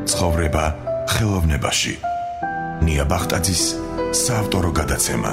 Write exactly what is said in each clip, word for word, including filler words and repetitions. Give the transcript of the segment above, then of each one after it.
ცხოვრება ხელოვნებაში. ნია ბახტაძის საავტორო გადაცემა.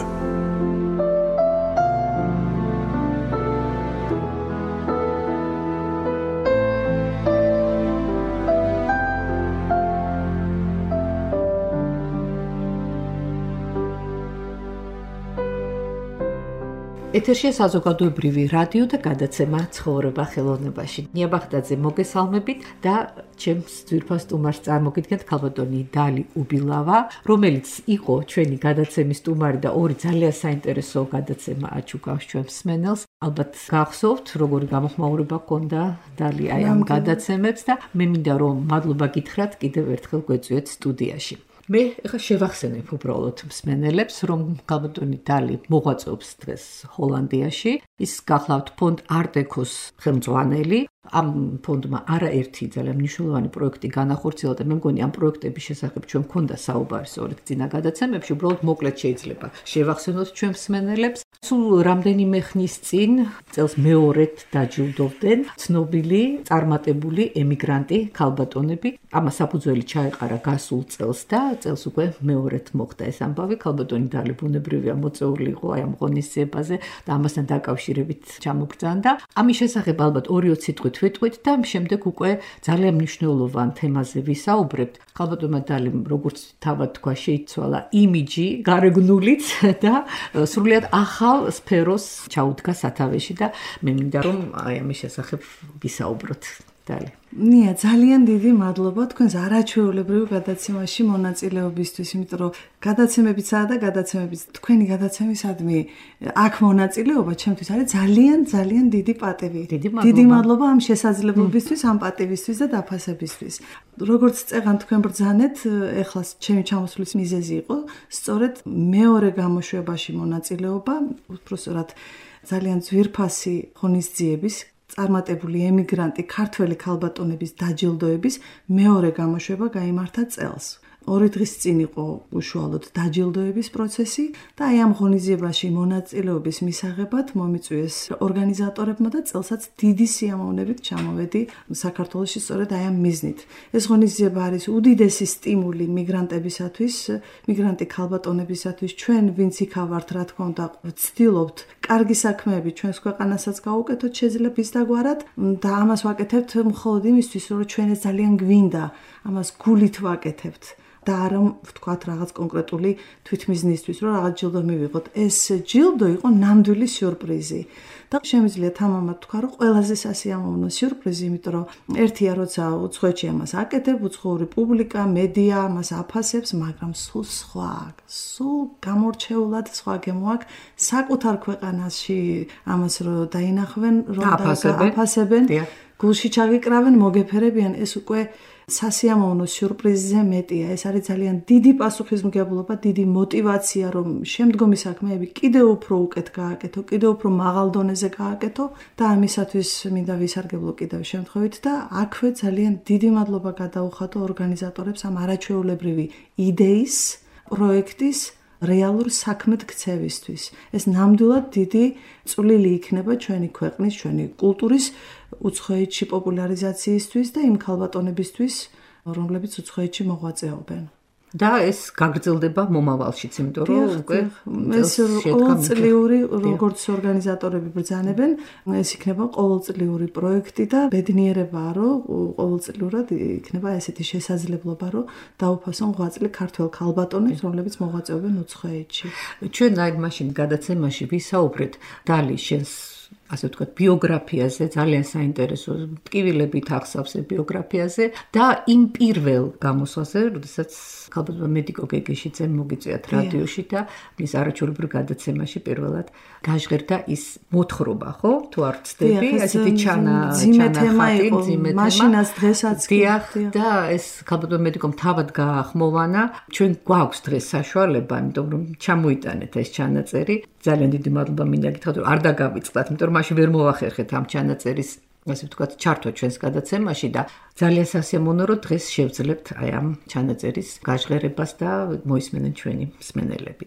ეთერშია საზოგადოებრივი რადიო და გადაცემა ცხოვრება ხელოვნებაში. ნია ბახტაძე მოგესალმებით და ჩემს ძვირფას სტუმარს წარმოგიდგენთ ქალბატონი დალი უბილავა, რომელიც იყო ჩვენი გადაცემის სტუმარი და ორი ძალიან საინტერესო გადაცემა აჩუქავს ჩვენს მსმენელს. ალბათ გახსოვთ, როგორი გამოხმაურება ჰქონდა დალი აი ამ გადაცემებს და მე მინდა რომ მადლობა გითხრათ კიდევ ერთხელ გვეწვიეთ სტუდიაში. მე ახლა შევახსენებ უბრალოდ მსმენელებს, რომ ქალბატონი დალი მოღვაწეობს დღეს ჰოლანდიაში. ის გახლავთ ფონდ არტ-დეკოს ხელმძღვანელი. ამ ფონდმა არაერთი ძალიან მნიშვნელოვანი პროექტი განახორციელა და მე მგონი ამ პროექტების შესახებ ჩვენ მქონდა საუბარი სწორედ წინა გადაცემებში, უბრალოდ მოკლედ შეიძლება შევახსენოთ ჩვენ მსმენელებს. სულ რამდენიმე ხნის წინ წელს მეორედ დაჯილდოვდნენ ცნობილი წარმატებული ემიგრანტი ქალბატონები. ამას საფუძველი ჩაეყარა გასულ წელს და წელს უკვე მეორედ მოხდა ეს ამბავი. ქალბატონი დალი ბუნებრივია მოწვეული იყო აი ამ ღონისძიებაზე და ამასთან დაკავშირებით ჩამოგბრძანდა. ამის შესახებ ალბათ ორი-ოც სიტყვით ვიტყვით და შემდეგ უკვე ძალიან მნიშვნელოვან თემაზე ვისაუბრებთ. ქალბატონმა დალიმ როგორც თავად თქვა შეიცვალა იმიჯი გარეგნულიც და სრულიად ახალ სფეროს ჩაუდგა სათავეში და მე მინდა რომ აი ამის შესახებ ვისაუბროთ. დალი. ნია, ძალიან დიდი მადლობა თქვენს არაჩვეულებრივ გადაცემაში მონაწილეობისთვის, იმიტომ რომ გადაცემებიცაა და გადაცემების თქვენი გადაცემისადმი აქ მონაწილეობა ჩემთვის არის ძალიან ძალიან დიდი პატივი. დიდი მადლობა ამ შესაძლებლობისთვის, ამ პატივისთვის და დაფასებისთვის. როგორც წეღან თქვენ ბრძანეთ, ეხლა ჩემი ჩამოსვლის მიზეზი იყო სწორედ მეორე გამოშვებაში მონაწილეობა, უბრალოდ ძალიან ძვირფასი ღონისძიების წარმატებული ემიგრანტი ქართველი ქალბატონების დაჯილდოების მეორე გამოშვება გაიმართა წელს. ორი დღის წინ იყო უშუალოდ დაჯილდოების პროცესი და აი ამ ღონისძიებაში მონაწილეობის მისაღებად მომიწვიეს ორგანიზატორებმა და წელსაც დიდი სიამოვნებით ჩამოვედი საქართველოში სწორედ აი ამ მიზნით. ეს ღონისძიება არის უდიდესი სტიმული მიგრანტებისათვის, მიგრანტი ქალბატონებისათვის. ჩვენ ვინც იქა ვართ, რა თქმა უნდა, ვცდილობთ კარგი საქმეები ჩვენს ქვეყანასაც გავუკეთოთ შეძლებ ის დაგვარად და ამას ვაკეთებთ მხოლოდ იმისთვის, რომ ჩვენ ეს ძალიან გვინდა, ამას გულით ვაკეთებთ. და არა ვთქვათ რაღაც კონკრეტული თვითმიზნისთვის, რომ რაღაც ჯილდო მივიღოთ. ეს ჯილდო იყო ნამდვილი სიურპრიზი. და შემიძლია თამამად თქვა, რომ ყველაზე სასიამოვნო სიურპრიზი, იმიტომ რომ ერთია როცა უცხოეთში ამას აკეთებ, უცხოური პუბლიკა, მედია ამას აფასებს, მაგრამ სულ სხვა, სულ გამორჩეულად სხვა გემო აქვს საკუთარ ქვეყანაში ამას რომ დაინახავენ, რომ აფასებენ, გულში ჩაგიკრავენ, მოგეფერებიან, ეს უკვე სასიამოვნო სიურპრიზზე მეტია. ეს არის ძალიან დიდი პასუხისმგებლობა, დიდი мотиваცია, რომ შემდგომი საქმეები კიდევ უფრო უკეთ გააკეთო, კიდევ უფრო მაღალ დონეზე გააკეთო და ამისათვის მინდა ვისარგებლო კიდევ შემთხვევით და აქვე ძალიან დიდი მადლობა გადაუხადო ორგანიზატორებს ამ არაჩვეულებრივი იდეის, პროექტის რეალურ საქმედ ქცევისთვის. ეს ნამდვილად დიდი წვლილი იქნება ჩვენი ქვეყნის, ჩვენი კულტურის უცხოეთში პოპულარიზაციისთვის და იმ ქალბატონებისთვის, რომლებიც უცხოეთში მოღვაწეობენ. და ეს გაგრძელდება მომავალშიც, იმიტომ რომ უკვე ეს ყოველწლიური, როგორც ორგანიზატორები ბრძანებენ, ეს იქნება ყოველწლიური პროექტი და ბედნიერებაა, რომ ყოველწლიურად იქნება ესეთი შესაძლებლობა, რომ დაუფასონ ღვაწლი ქართველ ქალბატონებს, რომლებიც მოღვაწეობენ უცხოეთში. ჩვენ აი მაშინ გადაცემაში ვისაუბრეთ დალი შენს ასე ვთქვათ, ბიოგრაფიაზე, ძალიან საინტერესო ტკივილებით ახსავს ბიოგრაფიაზე და იმ პირველ გამოსვლაზე, როდესაც ქალბატონმა მედიკო გეგეშიძემ მოგიწვიათ რადიოში და მის არაჩვეულებრივ გადაცემაში პირველად გაჟღერდა ის მოთხრობა, ხო? თუ არ ვცდები, ასეთი ჩანა ჩანახატი, ძიმე თემა. მაშინაც დღესაც დიახ, და ეს ქალბატონმა მედიკომ თავად გაახმოვანა. ჩვენ გვაქვს დღეს საშუალება, იმიტომ რომ ჩამოიტანეთ ეს ჩანაწერი. ძალიან დიდი მადლობა მინდა გითხრათ, რომ არ დაგავიწყდათ, იმიტომ რომ მაშინ ვერ მოვახერხეთ ამ ჩანაწერის, ასე ვთქვათ, ჩართვა ჩვენს გადაცემაში და ძალიან სასიამოვნო, რომ დღეს შევძლებთ აი ამ ჩანაწერის გაჟღერებას და მოისმენენ ჩვენი მსმენელებიც.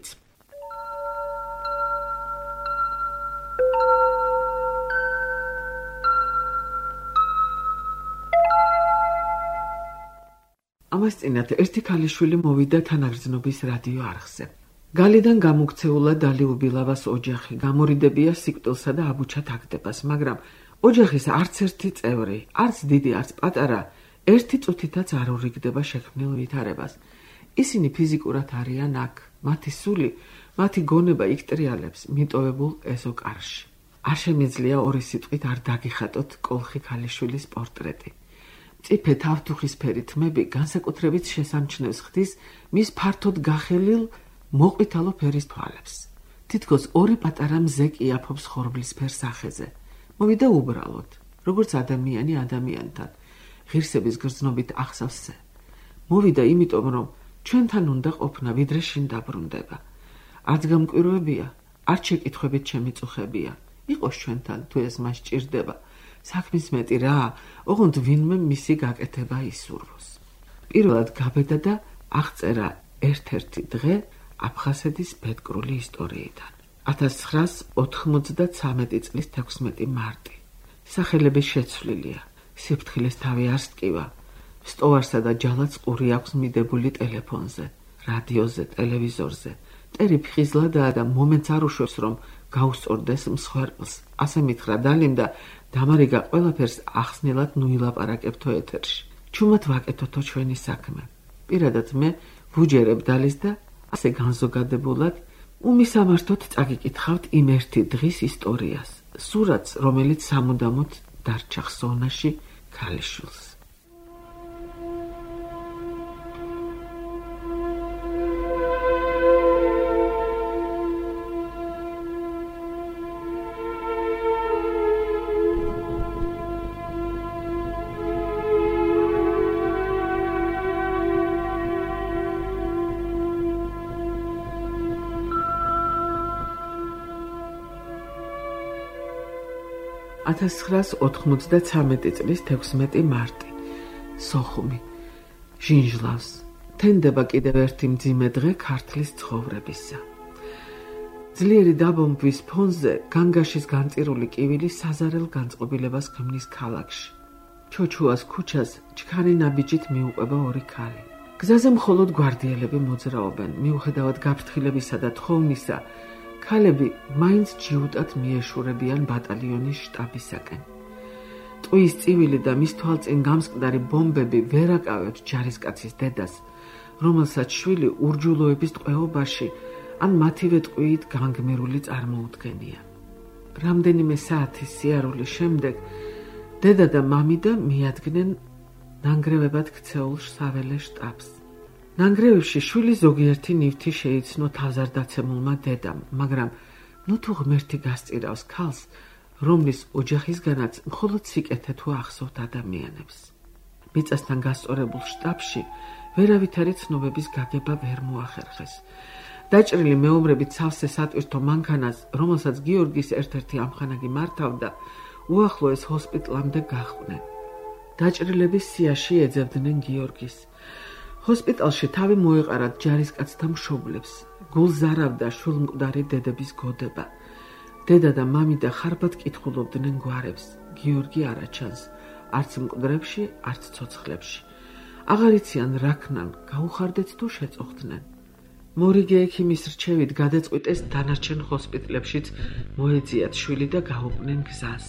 ამას წინათ ერთი ქალიშვილი მოვიდა თანაგრძნობის რადიო არხზე. გალიდან გამოქცეულა დალი უბილავას ოჯახი, გამორიდებია სიკვდილსა და აბუჩა თაგდებას, მაგრამ ოჯახის არც ერთი წევრი, არც დიდი, არც პატარა, ერთი წუთითაც არ ურიგდება შექმნილ ვითარებას. ისინი ფიზიკურად არიან აქ, მათი სული, მათი გონება იქ მიტოვებულ ეზოკარში. არ შემიძლია ორი სიტყვით არ დაგიხატოთ კოლხი ქალიშვილის პორტრეტი. მწიფე თავთუხისფერი თმები განსაკუთრებით შესამჩნევს ხდის მის ფართოდ გახელილ მოყვითალო ფერის თვალებს. თითქოს ორი პატარა მზე კი აფობს ხორბლისფერ სახეზე. მოვიდა უბრალოდ, როგორც ადამიანი ადამიანთან, ღირსების გრძნობით ახსავსზე. მოვიდა იმიტომ, რომ ჩვენთან უნდა ყოფნა, ვიდრე შინ დაბრუნდება. არც გამკვირვებია, არც შეკითხვებით შემიწუხებია. იყოს ჩვენთან, თუ ეს მას ჭირდება. საქმის მეტი რა, ოღონდ ვინმე მისი გაკეთება ისურვოს. პირველად გაბედა და აღწერა ერთ-ერთი დღე აფხაზეთის ბედკრული ისტორიიდან. ათას ცხრაას ოთხმოცდათვრამეტი წლის თექვსმეტი მარტი. სახელები შეცვლილია, სიფრთხილეს თავი არ სტკივა. სტოვარსა და ჯალაც ყური აქვს მიდებული ტელეფონზე, რადიოზე, ტელევიზორზე. ტერი ფხიზლადაა და მომენტს არ უშვებს, რომ გაუსწორდეს მსხვერპლს. ასე მითხრა დალიმ და დამარიგა ყველაფერს ახსნილად ნუილაპარაკებთო ეთერში. ჩუმად ვაკეთოთო ჩვენი საქმე. პირადად მე ვუჯერებ დალის და ასე განზოგადებულად უმისამართოდ წაგიკითხავთ იმ ერთი დღის ისტორიას, სურათს, რომელიც სამუდამოდ დარჩა ხსოვნაში ქალიშვილს. ათას ცხრაას ოთხმოცდათვრამეტი წლის თექვსმეტი მარტი. სოხუმი. ჟინჟლავს. თენდება კიდევ ერთი მძიმე დღე ქართლის ცხოვრებისა. ძლიერი დაბომბვის ფონზე განგაშის განწირული კივილი საზარელ განწყობილებას ქმნის ქალაქში. ჩოჩუას ქუჩას ჩქარი ნაბიჯით მიუყვება ორი ქალი. გზაზე მხოლოდ გვარდიელები მოძრაობენ, მიუხედავად გაფრთხილებისა და თხოვნისა, ქალები მაინც ჯიუტად მიეშურებიან ბატალიონის შტაბისაკენ. ტყუის წივილი და მის თვალწინ გამსკვდარი ბომბები ვერ აკავებს ჯარისკაცის დედას, რომელსაც შვილი ურჯულოების ტყვეობაში ან მათივე ტყვიით განგმირული წარმოუდგენია. რამდენიმე საათის სიარულის შემდეგ დედა და მამიდა მიადგნენ ნანგრევებად ქცეულ საველე შტაბს. ნანგრევებში შვილი ზოგიერთი ნივთი შეიცნო თავზარდაცემულმა დედამ, მაგრამ ნუ თუ ღმერთი გასწირავს ქალს, რომლის ოჯახისგანაც მხოლოდ სიკეთე თუ ახსოვთ ადამიანებს. მიწასთან გასწორებულ შტაბში ვერავითარი ცნობების გაგება ვერ მოახერხეს. დაჭრილი მეომრებით სავსე სატვირთო მანქანას, რომელსაც გიორგის ერთ-ერთი ამხანაგი მართავდა, უახლოეს ჰოსპიტლამდე გაჰყვნენ. დაჭრილების სიაში ეძებდნენ გიორგის. ჰოსპიტალში თავი მოეყარათ ჯარისკაცთა მშობლებს, გულს არავდა შვილმკვდარი დედების გოდება. დედა და მამიდა ხარბად კითხულობდნენ გვარებს, გიორგი არაჩანს, არც მკვდრებში, არც ცოცხლებში. აღარ იციან რა ქნან, გაუხარდეთ თუ შეწოხდნენ. მორიგე ექიმის რჩევით გადაწყვიტეს დანარჩენ ჰოსპიტლებშიც მოეძიათ შვილი და გაუყვნენ გზას.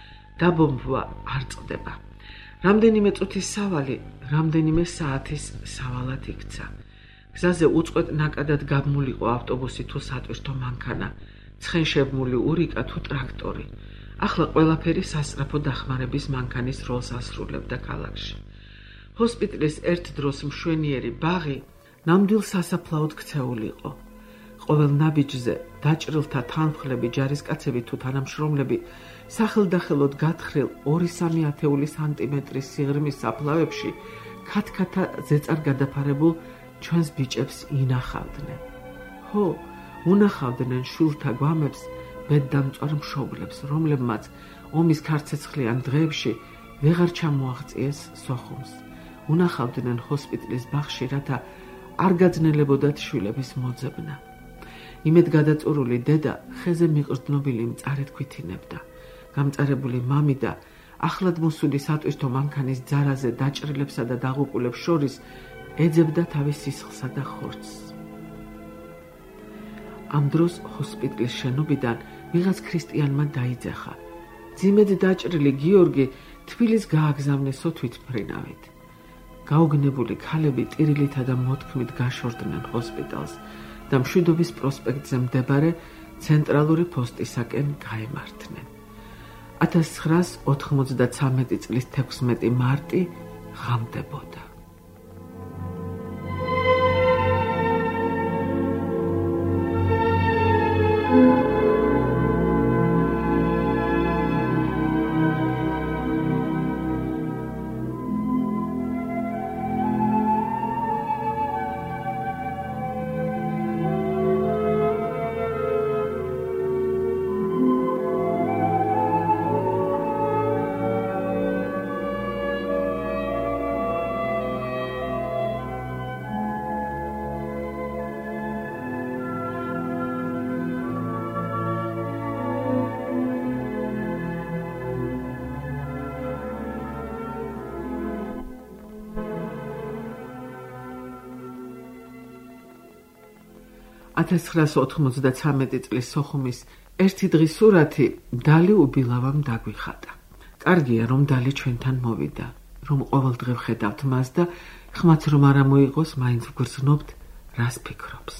დაბომბვა არ წყდება. რამდენიმე წუთის სავალი, რამდენიმე საათის სავალად იქცა. გზაზე უწყვეტ ნაკადად გაბმულიყო ავტობუსი თუ სატვირთო მანქანა, ცხენშებმული ურიკა თუ ტრაქტორი. ახლა ყველაფერი სასწრაფო დახმარების მანქანის როლს ასრულებდა ქალაქში. ჰოსპიტლის ერთ დროს მშვენიერი ბაღი ნამდვილ სასაფლაოდ ქცეულიყო. ყოველ ნაბიჯზე დაჭრილთა თანმხლები, ჯარისკაცები თუ თანამშრომლები სახელდახელოდ გათხრილ ორი-სამი ათეული სანტიმეტრის სიღრმის საფლავებში ქათქათა ზეწარ გადაფარებულ ჩვენს ბიჭებს ინახავდნენ. ჰო, უნახავდნენ შვილთა გვამებს, ბედდამწვარ მშობლებს, რომლებმაც ომის ქარცეცხლიან დღეებში ვეღარ ჩამოაღწიეს სოხუმს. უნახავდნენ ჰოსპიტლის ბაღში, რათა არ გაძნელებოდათ შვილების მოძებნა. იმედგადაწურული დედა ხეზე მიყრდნობილი მწარედ ქვითინებდა. გამწარებული მამიდა ახლად მოსული სატვირთო მანქანის ძარაზე დაჭრილებსა და დაღუპულებს შორის ეძებდა თავის სისხლსა და ხორცს. ამ დროს ჰოსპიტალის შენობიდან ვიღაც ქრისტიანმა დაიძახა. ძიმედ დაჭრილი გიორგი თბილის გააგზავნეს თვითმფრინავით. გაუგნებული ქალები ტირილითა და მოთქმით გაშორდნენ ჰოსპიტალს და მშვიდობის პროსპექტზე მდებარე ცენტრალური პოსტისაკენ გაემართნენ. ათას ცხრაას ოთხმოცდაცამეტი წლის თექვსმეტი მარტი ღამდებოდა. ათას ცხრაას ოთხმოცდაცამეტი წლის სოხუმის ერთი დღის სურათი დალი უბილავამ დაგვიხატა. კარგია, რომ დალი ჩვენთან მოვიდა, რომ ყოველდღე ვხედავთ მას და ხმაც რომ არ მოიყოს, მაინც ვგრძნობთ, რას ფიქრობს.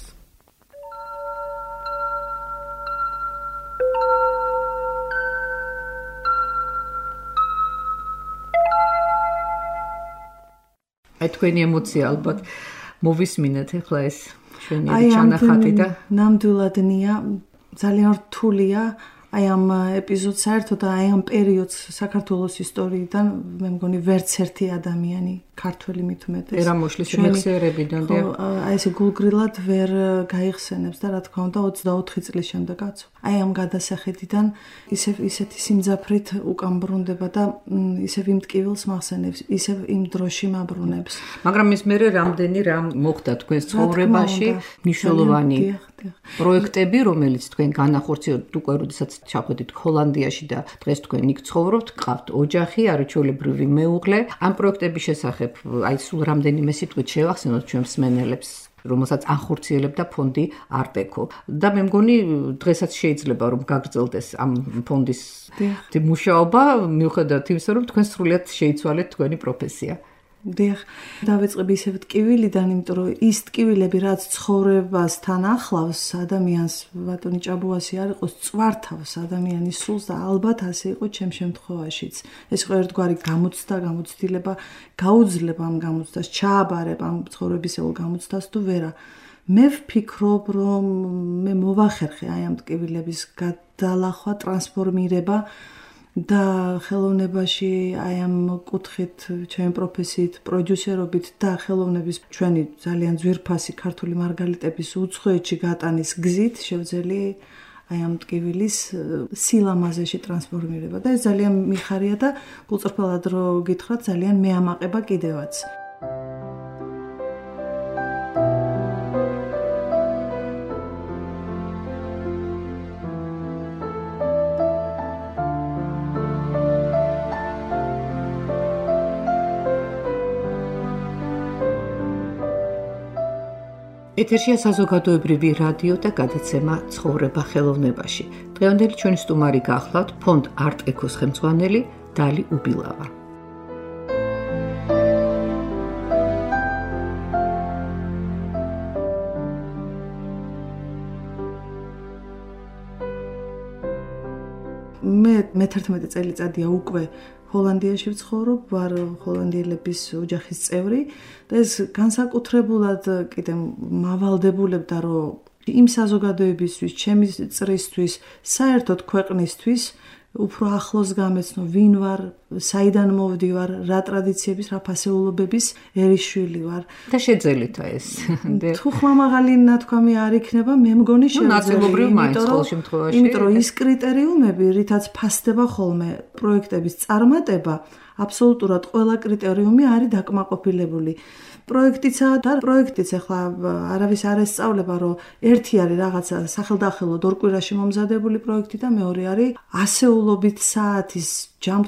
აი თქვენი ემოცია ალბათ მოვისმინეთ ახლა ეს ჩვენი ჩანახატი და ნამდვილადნია, ძალიან რთულია აი ამ ეპიზოდს საერთოდ აი ამ პერიოდს საქართველოს ისტორიიდან მე მგონი ვერც ერთი ადამიანი ქართველი მით უმეტეს ერამოშლის მეხსიერებიდან და აი ესე გულგრილად ვერ გაიხსენებს და რა თქმა უნდა ოცდაოთხი წლის შემდეგაც აი ამ გადასახედიდან ისევ ისეთი სიმძაფრით უკან ბრუნდება და ისევ იმ ტკივილს მახსენებს, ისევ იმ დროში მაბრუნებს. მაგრამ ის მერე რამდენი რამ მოხდა თქვენს ცხოვრებაში მნიშვნელოვანი პროექტები, რომელიც თქვენ განახორციელებთ უკვე როდესაც ჩახვედით ჰოლანდიაში და დღეს თქვენ იქ ცხოვრობთ, გყავთ ოჯახი, არაჩვეულებრივი მეუღლე. ამ პროექტების შესახებ აი სულ რამდენიმე სიტყვით შევახსენოთ ჩვენ მსმენელებს, რომელსაც ახორციელებდა ფონდი არტეკო. და მე მგონი დღესაც შეიძლება რომ გაგრძელდეს ამ ფონდის მუშაობა, მიუხედავად იმისა, რომ თქვენ სრულიად შეიცვალეთ თქვენი პროფესია. დიახ, დავიწყებ ისევ ტკივილიდან, იმიტომ რომ ის ტკივილები, რაც ცხოვრებასთან ახლავს ადამიანს, ბატონი ჭაბუასი არ იყოს, წვართავს ადამიანის სულს და ალბათ ასე იყო ჩემ შემთხვევაშიც. ეს იყო ერთგვარი გამოცდა, გამოცდილება, გაუძლება ამ გამოცდას, ჩააბარებ ამ ცხოვრებისეულ გამოცდას თუ ვერა. მე ვფიქრობ, რომ მე მოვახერხე აი ამ ტკივილების გადალახვა, ტრანსფორმირება და ხელოვნებაში აი ამ კუთხით ჩემი პროფესიით პროდიუსერობით და ხელოვნების ჩვენი ძალიან ძვირფასი ქართული მარგალიტების უცხოეთში გატანის გზით შევძელი აი ამ ტკივილის სილამაზეში ტრანსფორმირება და ეს ძალიან მიხარია და გულწრფელად რო გითხრათ ძალიან მეამაყება კიდევაც. ეთერშია საზოგადოებრივი რადიო და გადაცემა ცხოვრება ხელოვნებაში. დღევანდელი ჩვენი სტუმარი გახლავთ ფონდ არტ-ეკოს ხელმძღვანელი დალი უბილავა. მე მეთერთმეტი წელიწადია უკვე ჰოლანდიაში ვცხოვრობ, ვარ ჰოლანდიელების ოჯახის წევრი და ეს განსაკუთრებულად კიდე მავალდებულებდა, რომ იმ საზოგადოებისთვის, ჩემი წრისთვის, საერთოდ ქვეყნისთვის უფრო ახლოს გამეცნო, ვინ ვარ, საიდან მოვდივარ, რა ტრადიციების, რა ფასეულობების ერიშვილი ვარ. და შეძელით ეს. თუ ხმამაღალი ნათქვამი არ იქნება, მე მგონი შევძელი, იმიტომ რომ ის კრიტერიუმები, რითაც ფასდება ხოლმე პროექტების წარმატება, აბსოლუტურად ყველა კრიტერიუმი არის დაკმაყოფილებული. პროექტიცაა და პროექტიც ახლა არავის არ ესწავლება, რომ ერთი არის რაღაცა სახელდახელოდ ორ კვირაში მომზადებული პროექტი და მეორე არის ასეულობით საათის ჯანმრთელობის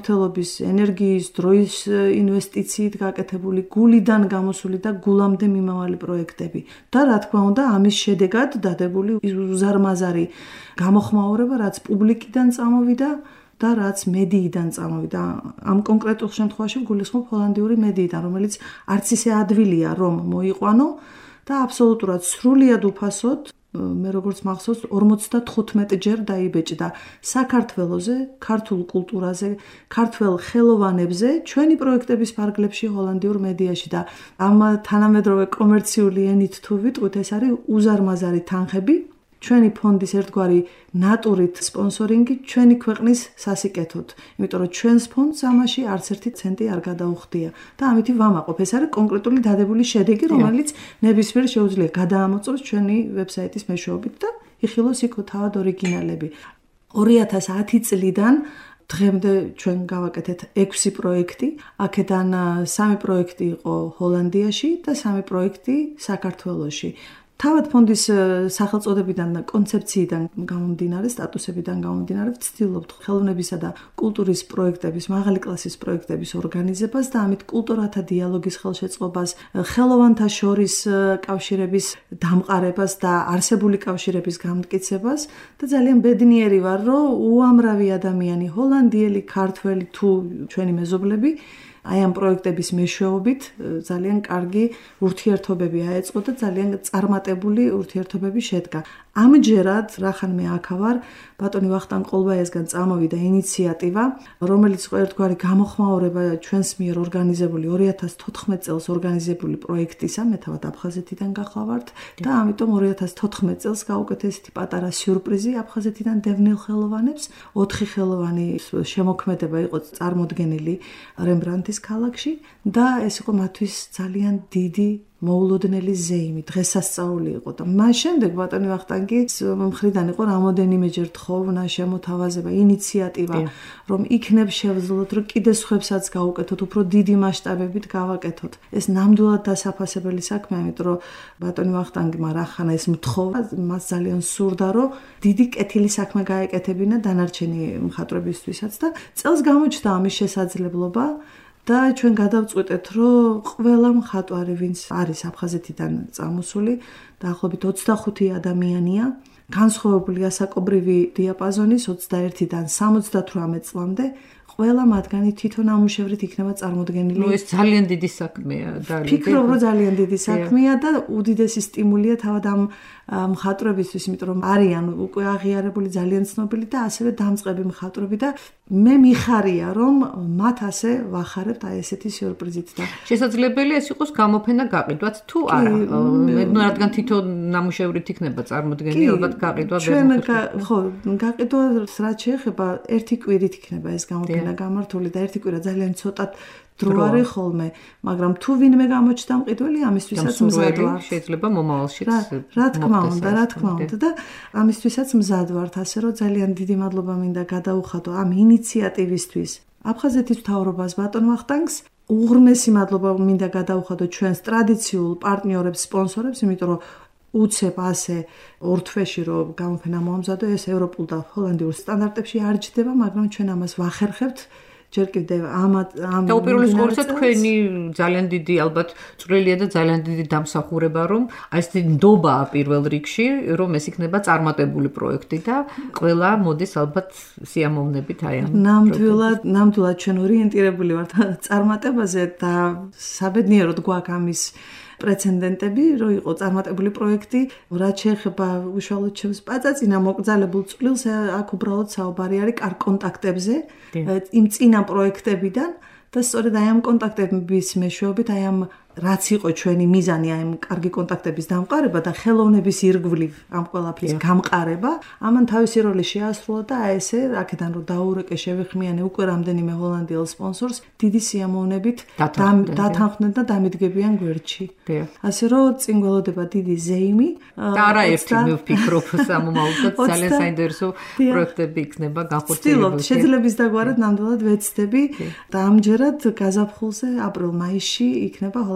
ენერგიის, დროის ინვესტიციით გაკეთებული, გულიდან გამოსული და გულამდე მიმავალი პროექტები. და რა თქმა უნდა, ამის შედეგად დადებული უზარმაზარი გამოხმაურება, რაც პუბლიკიდან წამოვიდა და რაც მედიიდან წამოვიდა. ამ კონკრეტულ შემთხვევაში გულისხმობ ჰოლანდიური მედიიდან, რომელიც არც ისე ადვილია რომ მოიყვანო და აბსოლუტურად სრულიად უფასოდ მე როგორც მახსოვს ორმოცდათხუთმეტი ჯერ დაიბეჭდა საქართველოზე, ქართულ კულტურაზე, ქართველ ხელოვანებზე, ჩვენი პროექტების ფარგლებში ჰოლანდიურ მედიაში და ამ თანამედროვე კომერციული ენით თუ ვიტყვით, ეს არის უზარმაზარი თანხები, ჩვენი ფონდის ერთგვარი ნატურით სპონსორინგი ჩვენი ქვეყნის სასიკეთოდ, იმიტომ რომ ჩვენს ფონდს ამაში არც ერთი ცენტი არ გადაუხდია და ამითი ვამაყობ. ეს არის კონკრეტული დადებული შედეგი, რომელიც ნებისმიერ შეუძლია გადაამოწოს ჩვენი ვებსაიტის მეშვეობით და იხილოს იქ თავად ორიგინალები. ორი ათას ათი წლიდან დღემდე ჩვენ გავაკეთეთ ექვსი პროექტი, აქედან სამი პროექტი იყო ჰოლანდიაში და სამი პროექტი საქართველოში. თავად ფონდის სახელწოდებიდან და კონცეფციიდან გამომდინარე, სტატუსებიდან გამომდინარე, ვცდილობთ ხელოვნებისა და კულტურის პროექტების, მაღალი კლასის პროექტების ორგანიზებას და ამით კულტურათა დიალოგის ხელშეწყობას, ხელოვანთა შორის კავშირების დამყარებას და არსებული კავშირების გამტკიცებას და ძალიან ბედნიერი ვარ, რომ უამრავი ადამიანი, ჰოლანდიელი, ქართველი თუ ჩვენი მეზობლები აი ამ პროექტების მეშვეობით ძალიან კარგი ურთიერთობები აეწყო და ძალიან წარმატებული ურთიერთობები შედგა. ამჯერად, რახან მე აქ ვარ, ბატონი ვახტანგ ყოლბაიასგან წამოვიდა ინიციატივა, რომელიც იყო ერთგვარი გამოხმაურება ჩვენს მიერ ორგანიზებული ორი ათას თოთხმეტ წელს ორგანიზებული პროექტისა, მე თავად აფხაზეთიდან გახლავართ და ამიტომ ორი ათას თოთხმეტ წელს გავუკეთე ესეთი პატარა სიურპრიზი აფხაზეთიდან დევნილ ხელოვანებს. ოთხი ხელოვანი შემოქმედება იყო წარმოდგენილი რემბრანდტის ქალაქში და ეს იყო მათთვის ძალიან დიდი მოულოდნელი ზეიმი, დღესასწაული იყო და მას შემდეგ ბატონი ვახტანგი მხრიდან იყო რამოდენიმეჯერ თხოვნა, შემოთავაზება, ინიციატივა, რომ იქნებ შევძლოთ, რომ კიდე სხვებსაც გავუკეთოთ, უფრო დიდი მასშტაბებით გავაკეთოთ. ეს ნამდვილად დასაფასებელი საქმეა, იმიტომ რომ ბატონი ვახტანგმა რახანა ეს მთხოვა, მას ძალიან სურდა, რომ დიდი კეთილი საქმე გაეკეთებინა დანარჩენი მხატვრებისთვისაც და წელს გამოჩნდა ამის შესაძლებლობა. და ჩვენ გადავწყვეტეთ, რომ ყველა მხატვარი, ვინც არის აფხაზეთიდან წამოსული, დაახლოებით ოცდახუთი ადამიანია, განსხვავებული ასაკობრივი დიაპაზონის ოცდაერთიდან სამოცდათვრამეტ წლამდე, ყველა მათგანი თითო ნამუშევრით იქნება წარმოდგენილი. ნუ ეს ძალიან დიდი საქმეა და ფიქრობ, რომ ძალიან დიდი საქმეა და უდიდესი სტიმულია თავად ამ მხატვრებისთვის, იმიტომ რომ არიან უკვე აღიარებული, ძალიან ცნობილი და ასევე დამწყები მხატვრები და მე მიხარია, რომ მათ ასე ვახარებთ აი ესეთი სიურპრიზით და შესაძლებელია ეს იყოს გამოფენა გაყიდვაც თუ არა. ნუ რადგან თითო ნამუშევრით იქნება წარმოდგენილი, ალბათ გაყიდვა ვერ მოხდება. ხო, გაყიდვა რაც შეეხება ერთი კვირით იქნება ეს გამოფენა გამართული და ერთი კვირა ძალიან ცოტა დრო არის ხოლმე, მაგრამ თუ ვინმე გამოჩნდა მყიდველი, ამისთვისაც მზად ვარ. შეიძლება მომავალშიც. რა თქმა უნდა, რა თქმა უნდა და ამისთვისაც მზად ვართ, ასე რომ ძალიან დიდი მადლობა მინდა გადაუხადო ამ ინიციატივისთვის. აფხაზეთის მთავრობას ბატონ ვახტანგს უღრმესი მადლობა მინდა გადაუხადო ჩვენს ტრადიციულ პარტნიორებს, სპონსორებს, იმიტომ რომ უცებ ასე ორ თვეში რომ გამოფენა მოამზადო, ეს ევროპულ და ჰოლანდიურ სტანდარტებში არ ჯდება, მაგრამ ჩვენ ამას ვახერხებთ. ჯერ კიდევ ამ ამ და უპირველეს ყოვლისა თქვენი ძალიან დიდი ალბათ წვრილია და ძალიან დიდი დამსახურება რომ აი ეს ნდობა პირველ რიგში რომ ეს იქნება წარმატებული პროექტი და ყველა მოდის ალბათ სიამოვნებით აი ამ ნამდვილად ნამდვილად ჩვენ ორიენტირებული ვართ წარმატებაზე და საბედნიეროდ გვაქვს ამის პრეცედენტები, რომ იყო წარმატებული პროექტი, რაც შეეხება უშუალოდ ჩემს პაწაწინა მოკრძალებულ წვლილს, აქ უბრალოდ საუბარი არის კარგ კონტაქტებზე, იმ წინა პროექტებიდან და სწორედ აი ამ კონტაქტების მეშვეობით, აი ამ რაც იყო ჩვენი მიზანი, აი ამ კარგი კონტაქტების დამყარება და ხელოვნების ირგვლივ ამ ყველაფრის გამყარება, ამან თავისი როლი შეასრულა და აი ესე, აქედან რომ დაურეკე შევიხმიანე უკვე რამდენიმე ჰოლანდიელ სპონსორს, დიდი სიამოვნებით დათანხმდნენ და დამიდგებიან გვერდში. ასე რომ წინ გველოდება დიდი ზეიმი და არაერთი მე ვფიქრობ სამომავლოდ ძალიან საინტერესო პროექტები იქნება განხორციელებული. შეძლების დაგვარად ნამდვილად ვეცდები და ამჯერად გაზაფხულზე აპრილ-მაისში იქნება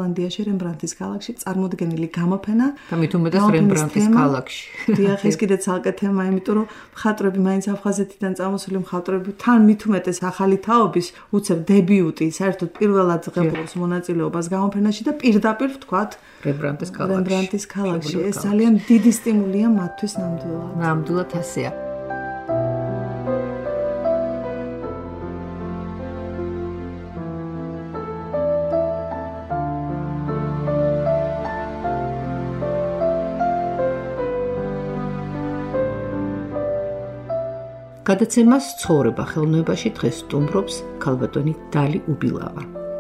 ჰოლანდიაში რემბრანდტის ქალაქში წარმოდგენილი გამოფენა და მით უმეტეს რემბრანდტის ქალაქში. დიახ, ეს კიდე ცალკე თემა, იმიტომ რომ მხატვრები მაინც აფხაზეთიდან წამოსული მხატვრები თან მით უმეტეს ახალი თაობის უცებ დებიუტი, საერთოდ პირველად ღებულობს მონაწილეობას გამოფენაში და პირდაპირ ვთქვათ რემბრანდტის ქალაქში. რემბრანდტის ქალაქში. ეს ძალიან დიდი სტიმულია მათთვის ნამდვილად. ნამდვილად ასეა. გადაცემას ცხოვრება ხელოვნებაში დღეს სტუმრობს ქალბატონი დალი უბილავა.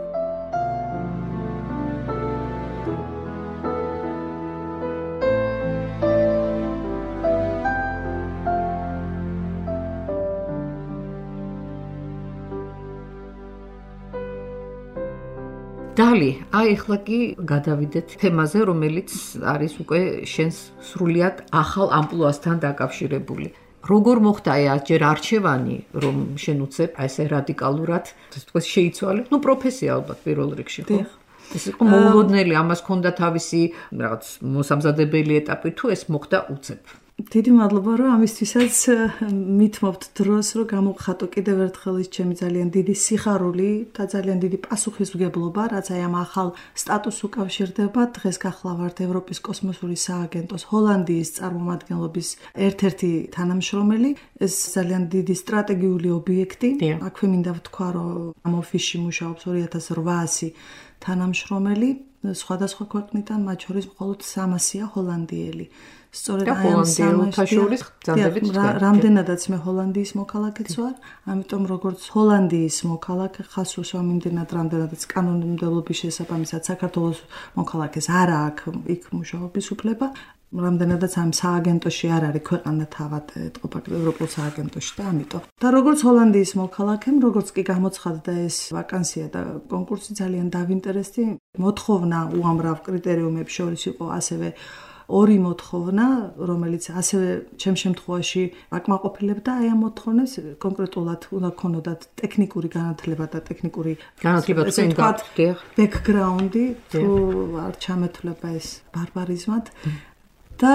დალი, აი ახლა კი გადავიდეთ თემაზე, რომელიც არის უკვე შენს სრულიად ახალ ამპლუასთან დაკავშირებული. როგორ მოხდა ჯერ არჩევანი, რომ შენ უცებ ესე რადიკალურად, ასე თქვა, შეიცვალე, ну პროფესია ალბათ პირველ რიგში, ხო? ეს იყო მოულოდნელი, ამას ჰქონდა თავისი რაღაც მოსამზადებელი ეტაპი, თუ ეს მოხდა უცებ. დიდი მადლობა, რომ ამისთვისაც მithმობთ დროს, რომ გამოვხატო კიდევ ერთხელ ის ჩემი ძალიან დიდი სიხარული და ძალიან დიდი პასუხისმგებლობა, რაც აი ამ ახალ სტატუსს უკავშირდება. დღეს გახლავართ ევროპის კოსმოსური სააგენტოს ჰოლანდიის წარმომადგენლობის ერთ-ერთი თანამშრომელი. ეს ძალიან დიდი სტრატეგიული ობიექტი. აქვე მინდა ვთქვა, რომ ამ ოფისში მუშაობს ორი ათას რვაასი თანამშრომელი სხვადასხვა ქვეყნიდან, მათ შორის მხოლოდ სამასია ჰოლანდიელი. სწორედ აი ამ სამაშორის რამდენადაც მე ჰოლანდიის მოქალაქეც ვარ, ამიტომ როგორც ჰოლანდიის მოქალაქე ხას უსვამ იმდენად რამდენადაც კანონმდებლობის შესაბამისად საქართველოს მოქალაქეს არ აქვს იქ მუშაობის უფლება, რამდენადაც ამ სააგენტოში არ არის ქვეყანა თავად ეთყობა ევროპულ სააგენტოში და ამიტომ. და როგორც ჰოლანდიის მოქალაქემ, როგორც კი გამოცხადდა ეს ვაკანსია და კონკურსი ძალიან დავინტერესდი, მოთხოვნა უამრავ კრიტერიუმებს შორის იყო ასევე ორი მოთხოვნა, რომელიც ასევე ჩემ შემთხვევაში აკმაყოფილებდა აი ამ მოთხოვნებს კონკრეტულად უნდა ქონოდათ ტექნიკური განათლება და ტექნიკური განათლება თქვენ ბექგრაუნდი, თუ არ ჩამეთვლება ეს ბარბარიზმად და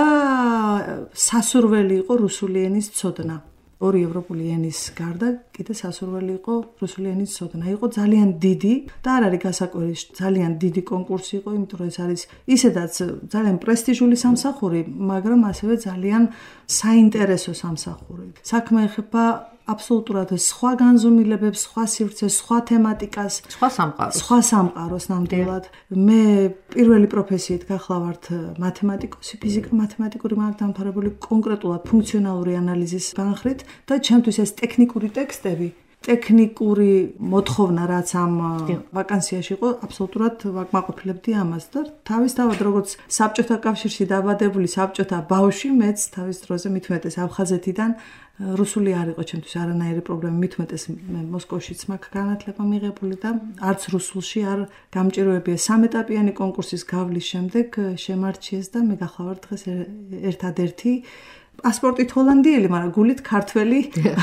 სასურველი იყო რუსული ენის ცოდნა. ორი ევროპული ენის გარდა კიდე სასურველი იყო რუსული ენის ცოდნა. იყო ძალიან დიდი და არ არის გასაკვირი, ძალიან დიდი კონკურსი იყო, იმიტომ რომ ეს არის ისედაც ძალიან პრესტიჟული სამსახური, მაგრამ ასევე ძალიან საინტერესო სამსახური. საქმე ეხება აბსოლუტურად სხვა განზომილებებს, სხვა სივრცეს, სხვა თემატიკას, სხვა სამყაროს. სხვა სამყაროს ნამდვილად. მე პირველი პროფესიით გახლავართ მათემატიკოსი, ფიზიკა-მათემატიკური მაგდამთავრებული კონკრეტულად ფუნქციონალური ანალიზის განხრით და ჩემთვის ეს ტექნიკური ტექსტები, ტექნიკური მოთხოვნა, რაც ამ ვაკანსიაში იყო, აბსოლუტურად ვაკმაყოფილებდი ამას და თავისთავად როგორც საბჭოთა კავშირში დაბადებული საბჭოთა ბავშვი, მეც თავის დროზე მithumetes აფხაზეთიდან რუსული არ იყო ჩემთვის არანაირი პრობლემა, მithumetes მე მოსკოვშიც მაქვს განათლება მიღებული და არც რუსულში არ გამჭიროებია. სამეტაპიანი კონკურსის გავლის შემდეგ შემარჩიეს და მე გახლავართ დღეს ერთადერთი პასპორტით ჰოლანდიელი, მაგრამ გულით ქართველი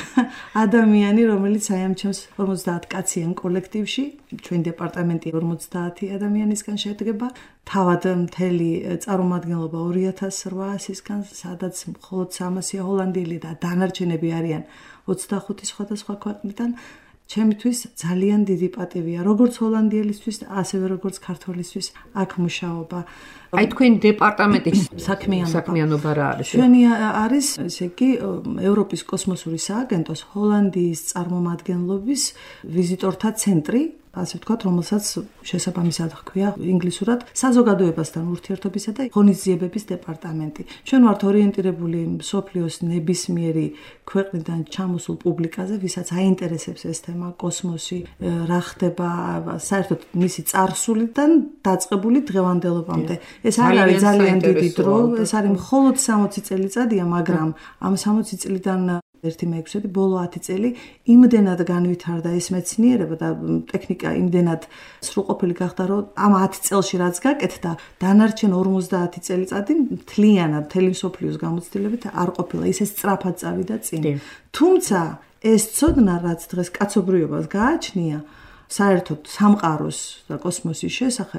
ადამიანი, რომელიც აი ამ ჩემს ორმოცდაათ კაციან კოლექტივში, ჩვენ დეპარტამენტი ორმოცდაათი ადამიანისგან შედგება, თავად მთელი წარმომადგენლობა ორი ათას რვაასისგან, სადაც მხოლოდ სამასია ჰოლანდიელი და დანარჩენები არიან ოცდახუთი სხვადასხვა ქვეყნიდან. ჩემთვის ძალიან დიდი პატივია, როგორც ჰოლანდიელისთვის, ასევე როგორც ქართველისთვის აქ მუშაობა. აი თქვენ დეპარტამენტის საქმიანობა საქმიანობა რა არის? ჩვენი არის, ესე იგი, ევროპის კოსმოსური სააგენტოს ჰოლანდიის წარმომადგენლობის ვიზიტორთა ცენტრი, ასე ვთქვათ, რომელსაც შესაბამისად ჰქვია ინგლისურად საზოგადოებასთან ურთიერთობისა და ღონისძიებების დეპარტამენტი. ჩვენ ვართ ორიენტირებული მსოფლიოს ნებისმიერი ქვეყნიდან ჩამოსულ პუბლიკაზე, ვისაც აინტერესებს ეს თემა, კოსმოსი, რა ხდება საერთოდ მისი წარსულიდან დაწყებული დღევანდელობამდე. ეს არ არის ძალიან დიდი დრო, ეს არის მხოლოდ სამოცი წელიწადია, მაგრამ ამ სამოცი წლიდან ერთი მეექვსედი ბოლო ათი წელი იმდენად განვითარდა ეს მეცნიერება და ტექნიკა იმდენად სრულყოფილი გახდა, რომ ამ ათი წელში რაც გაკეთდა, დანარჩენ ორმოცდაათი წელიწადი მთლიანად მთელი მსოფლიოს გამოცდილებით არ ყოფილა, ისე სწრაფად წავიდა წინ. თუმცა ეს ცოდნა, რაც დღეს კაცობრიობას გააჩნია, საერთოდ სამყაროს და კოსმოსის შესახებ,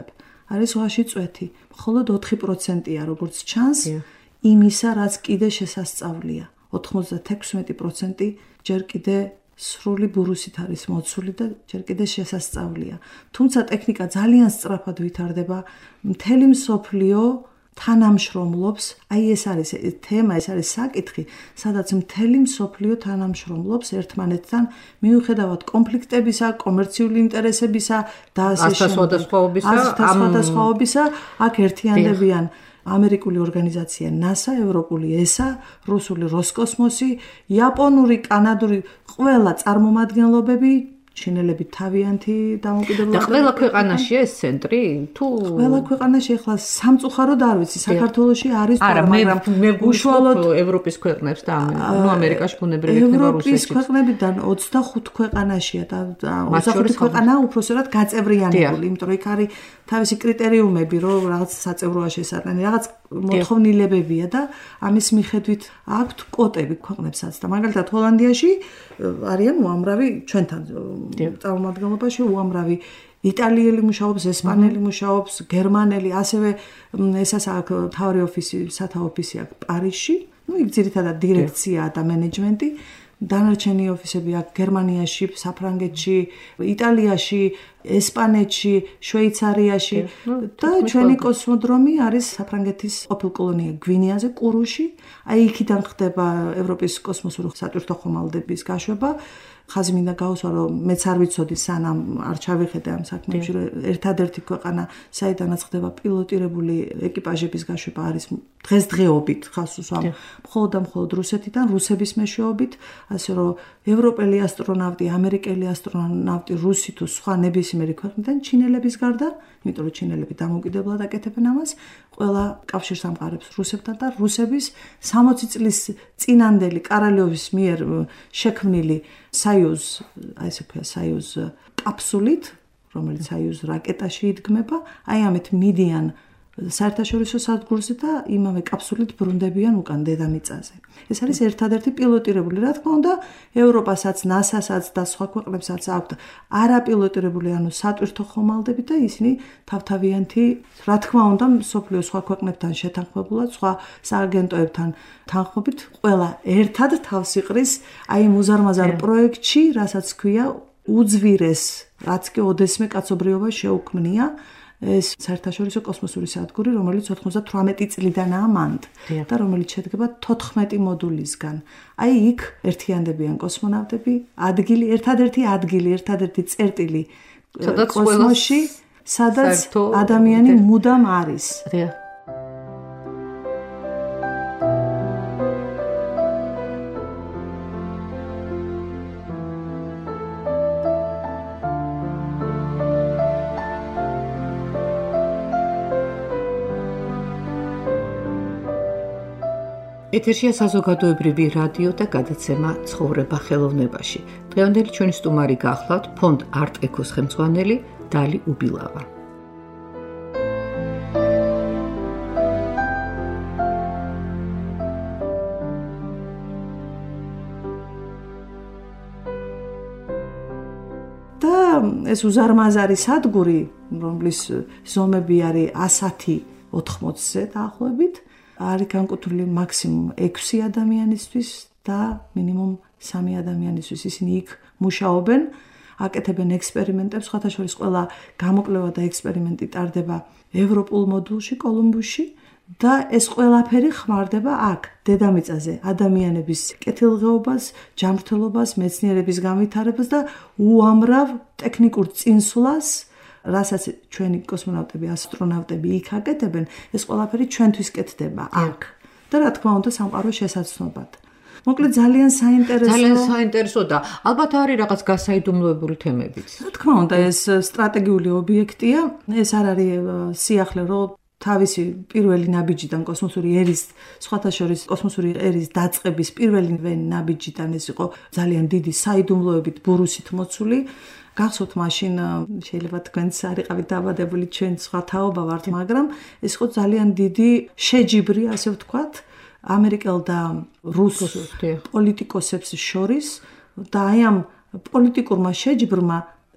არის ზღვაში წვეთი. მხოლოდ ოთხი პროცენტია, როგორც ჩანს, იმისა, რაც კიდე შესასწავლია. ოთხმოცდათექვსმეტი პროცენტი ჯერ კიდე სრული ბურუსით არის მოცული და ჯერ კიდე შესასწავლია. თუმცა ტექნიკა ძალიან სწრაფად ვითარდება, მთელი მსოფლიო თანამშრომლობს, აი ეს არის თემა, ეს არის საკითხი, სადაც მთელი მსოფლიო თანამშრომლობს ერთმანეთთან, მიუხედავად კონფლიქტებისა, კომერციული ინტერესებისა და ასე შემდეგ. სხვადასხვაობისა, აქ ერთიანდებიან ამერიკული ორგანიზაცია NASA, ევროპული ისა, რუსული როსკოსმოსი, იაპონური, კანადური ყველა წარმომადგენლობები, ჩინელები თავიანთი დამოუკიდებლობა. და ყველა ქვეყანაშია ეს ცენტრი? თუ ყველა ქვეყანაში ახლა სამწუხაროდ არ ვიცი, საქართველოში არის, მაგრამ მე უშუალოდ ევროპის ქვეყნებს და ნუ ამერიკაში ბუნებრივი იქნება რუსეთში. ევროპის ქვეყნებიდან ოცდახუთი ქვეყანაშია და ოცდახუთი ქვეყანა უпроსტად გაწევრიანებული, იმიტომ რომ იქ არის თავისი კრიტერიუმები, რომ რაღაც საწევროა შესაძლებელი, რაღაც მოთხოვნილებებია და ამის მიხედვით აქვთ კვოტები ქვეყნებსაც და მაგალითად ჰოლანდიაში არიან უამრავი ჩვენთან წარმომადგენლობაში უამრავი იტალიელი მუშაობს, ესპანელი მუშაობს, გერმანელი, ასევე ესაც აქვს თავი ოფისი, სათავო ოფისი აქვს პარიზში, ну იქ ძირითადად დირექცია და მენეჯმენტი. დანარჩენი ოფისები აქვს გერმანიაში, საფრანგეთში, იტალიაში, ესპანეთში, შვეიცარიაში და ჩვენი კოსმოდრომი არის საფრანგეთის ყოფილ კოლონია გვინეაზე, კურუში. აი იქიდან ხდება ევროპის კოსმოსური სატვირთო ხომალდების გაშვება. ხაზი მინდა გაუსვა, რომ მეც არ ვიცოდი სანამ არ ჩავიხედე ამ საქმეში, რომ ერთადერთი ქვეყანა, საიდანაც ხდება პილოტირებული ეკიპაჟების გაშვება არის დღესდღეობით, ხას უსვამ მხოლოდ და მხოლოდ რუსეთიდან, რუსების მეშვეობით, ასე რომ ევროპელი ასტრონავტი, ამერიკელი ასტრონავტი, რუსი თუ სხვა ნებისმიერი ქვეყნიდან, ჩინელების გარდა, იმიტომ რომ ჩინელები დამოუკიდებლად აკეთებენ ამას, ყველა კავშირს ამყარებს რუსებთან და რუსების სამოცი წლის წინანდელი კარალიოვის მიერ შექმნილი საიუზ, აი ესე ქვია, საიუზ კაფსულით, რომელიც საიუზ რაკეტაში იდგმება, აი ამით მიდიან საერთაშორისო სადგურზე და იმავე კაფსულით ბრუნდებიან უკან დედამიწაზე. ეს არის ერთადერთი პილოტირებული, რა თქმა უნდა, ევროპასაც, ნასასაც და სხვა ქვეყნებსაც აქვთ არაპილოტირებული, ანუ სატვირთო ხომალდები და ისინი თავთავიანთი, რა თქმა უნდა, მსოფლიოს სხვა ქვეყნებთან შეთანხმებულად, სხვა სააგენტოებთან თანხმობით, ყველა ერთად თავს იყრის აი მუზარმაზარ პროექტში, რასაც ქვია უძვირეს, რაც კი ოდესმე კაცობრიობას შეუქმნია. ეს საერთაშორისო კოსმოსური სადგური, რომელიც ოცდათვრამეტი წლიდანაა მანდ და რომელიც შედგება თოთხმეტი მოდულისგან. აი იქ ერთიანდებიან კოსმონავტები, ადგილი, ერთადერთი ადგილი, ერთადერთი წერტილი კოსმოსში, სადაც ადამიანი მუდამ არის. ეთერშია საზოგადოებრივი რადიო და გადაცემა ცხოვრება ხელოვნებაში. დღევანდელი ჩვენი სტუმარი გახლავთ ფონდ არტ-ეკოს ხელმძღვანელი დალი უბილავა. და ეს უზარმაზარი სადგური, რომლის ზომები არის ასათი ოთხმოცზე დაახლოებით, არის განკუთვნილი მაქსიმუმ ექვსი ადამიანისთვის და მინიმუმ სამი ადამიანისთვის. ისინი იქ მუშაობენ, აკეთებენ ექსპერიმენტებს, სხვათა შორის ყველა გამოკვლევა და ექსპერიმენტი ტარდება ევროპულ მოდულში, კოლუმბუსში და ეს ყველაფერი ხმარდება აქ, დედამიწაზე, ადამიანების კეთილდღეობას, ჯანმრთელობას, მეცნიერების განვითარებას და უამრავ ტექნიკურ წინსვლას, რასაც ჩვენი კოსმონავტები, ასტრონავტები იქ აკეთებენ, ეს ყველაფერი ჩვენთვის კეთდება აქ. და რა თქმა უნდა, სამყაროს შესაძლებლად. მოკლედ ძალიან საინტერესო. ძალიან საინტერესო და ალბათ არის რაღაც გასაიდუმლოებული თემებიც. რა თქმა უნდა, ეს სტრატეგიული ობიექტია, ეს არ არის სიახლე, რომ თავისი პირველი ნაბიჯიდან კოსმოსური ერის, სხვათა შორის კოსმოსური ერის დაწყების პირველი ნაბიჯიდან ეს იყო ძალიან დიდი საიდუმლოებით ბურუსით მოცული. გახსოვთ მაშინ შეიძლება თქვენც არ იყავით დაბადებული, ჩვენ სხვა თაობა ვართ, მაგრამ ეს იყო ძალიან დიდი შეჯიბრი, ასე ვთქვათ, ამერიკელ და რუს პოლიტიკოსებს შორის და აი ამ პოლიტიკურმა შეჯიბრმა